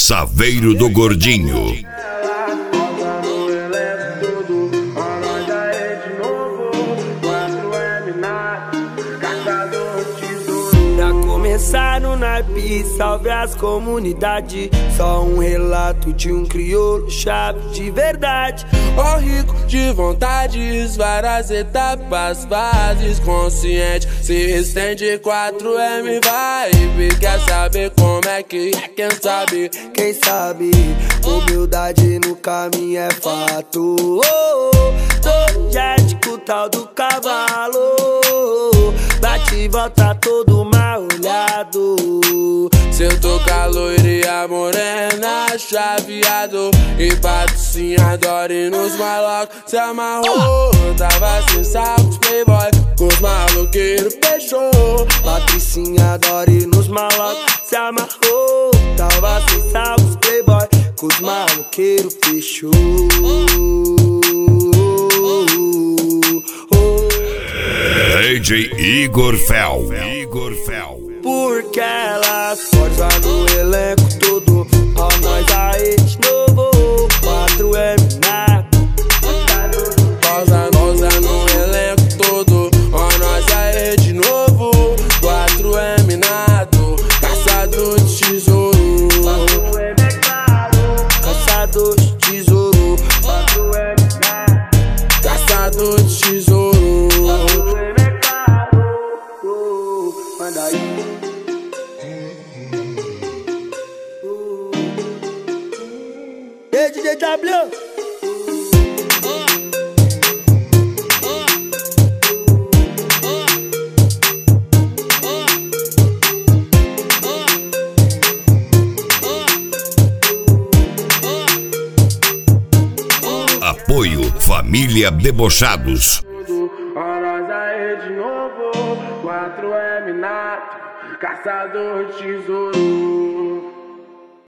Saveiro do Gordinho. Começaram na pista, salve as comunidades. Só um relato de um crioulo chave de verdade. Ó rico de vontades, várias etapas, fases consciente. Se estende 4M vibe. Quer saber como é que é? Quem sabe? Quem sabe? Humildade no caminho é fato. Todo jético, tal do cavalo. Bate e volta todo mal olhado. Se eu tocar loira e a morena chaveado e patrocinador e nos malocos se amarrou. Tava sem saltos, playboy, com os maloqueiros fechou. Patrocinador e nos malocos se amarrou. Tava sem saltos, playboy, com os maloqueiros fechou. DJ Igor Fel. Porque elas forçam no elenco todo. Ó nós aí de novo. 4M na Pausa no elenco todo. Ó nós aí de novo. 4M nado, caçador de tesouro. 4M é claro, caçador de tesouro. 4M na caçador de tesouro. 4M é claro, manda aí. DJ W. Apoio Família Debochados. Ó nós aí de novo. 4M nato, caçador de tesouro.